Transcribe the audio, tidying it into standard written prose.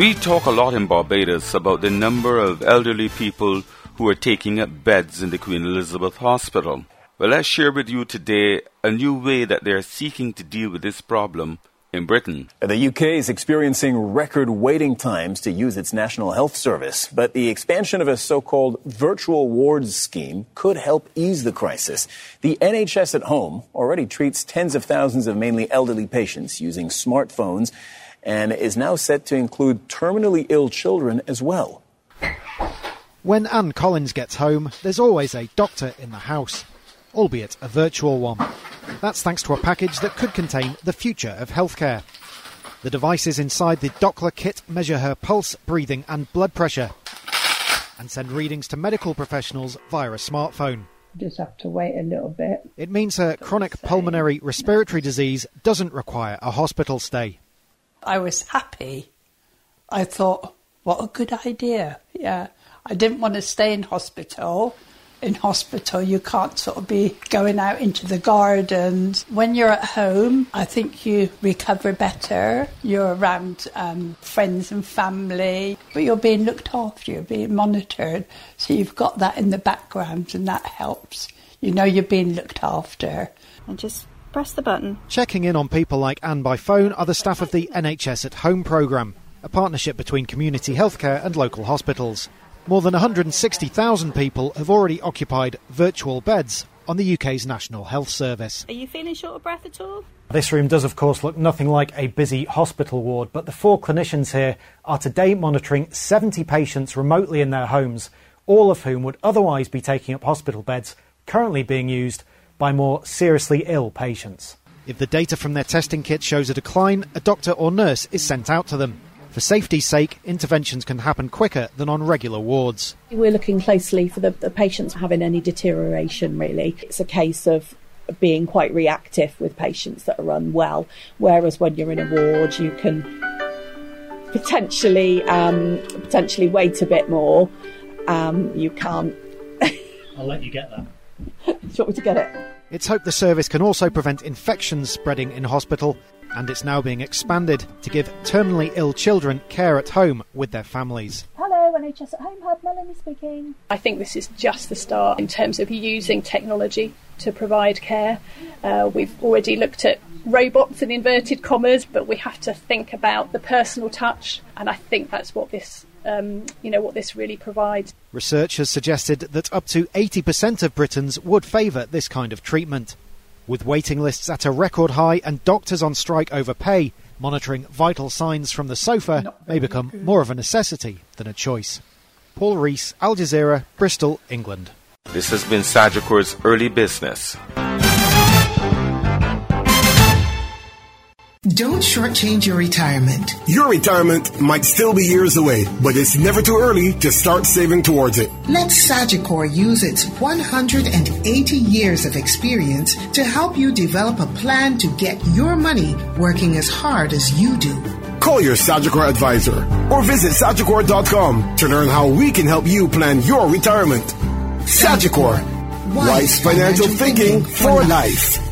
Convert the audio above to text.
We talk a lot in Barbados about the number of elderly people who are taking up beds in the Queen Elizabeth Hospital. Well, let's share with you today a new way that they're seeking to deal with this problem in Britain. The UK is experiencing record waiting times to use its National Health Service, but the expansion of a so-called virtual wards scheme could help ease the crisis. The NHS at Home already treats tens of thousands of mainly elderly patients using smartphones and is now set to include terminally ill children as well. When Anne Collins gets home, there's always a doctor in the house, albeit a virtual one. That's thanks to a package that could contain the future of healthcare. The devices inside the Doppler kit measure her pulse, breathing and blood pressure and send readings to medical professionals via a smartphone. Just have to wait a little bit. It means her chronic pulmonary respiratory disease doesn't require a hospital stay. I was happy. I thought, what a good idea. Yeah, I didn't want to stay in hospital. In hospital, you can't sort of be going out into the gardens. When you're at home, I think you recover better. You're around friends and family, but you're being looked after, you're being monitored. So you've got that in the background and that helps. You know you're being looked after. And just press the button. Checking in on people like Anne by phone are the staff of the NHS at Home programme, a partnership between community healthcare and local hospitals. More than 160,000 people have already occupied virtual beds on the UK's National Health Service. Are you feeling short of breath at all? This room does, of course, look nothing like a busy hospital ward, but the 4 clinicians here are today monitoring 70 patients remotely in their homes, all of whom would otherwise be taking up hospital beds currently being used by more seriously ill patients. If the data from their testing kit shows a decline, a doctor or nurse is sent out to them. For safety's sake, interventions can happen quicker than on regular wards. We're looking closely for the patients having any deterioration, really. It's a case of being quite reactive with patients that are unwell, whereas when you're in a ward, you can potentially wait a bit more. You can't... I'll let you get that. Do you want me to get it? It's hoped the service can also prevent infections spreading in hospital, and it's now being expanded to give terminally ill children care at home with their families. Hello, NHS at Home Hub, Melanie speaking. I think this is just the start in terms of using technology to provide care. We've already looked at robots in inverted commas, but we have to think about the personal touch, and I think that's what this what this really provides. Research has suggested that up to 80% of Britons would favour this kind of treatment. With waiting lists at a record high and doctors on strike over pay, monitoring vital signs from the sofa may become more of a necessity than a choice. Paul Rees, Al Jazeera, Bristol, England. This has been Sagicor's Early Business. Don't shortchange your retirement. Your retirement might still be years away, but it's never too early to start saving towards it. Let Sagicor use its 180 years of experience to help you develop a plan to get your money working as hard as you do. Call your Sagicor advisor or visit Sagicor.com to learn how we can help you plan your retirement. Sagicor, wise financial thinking for life.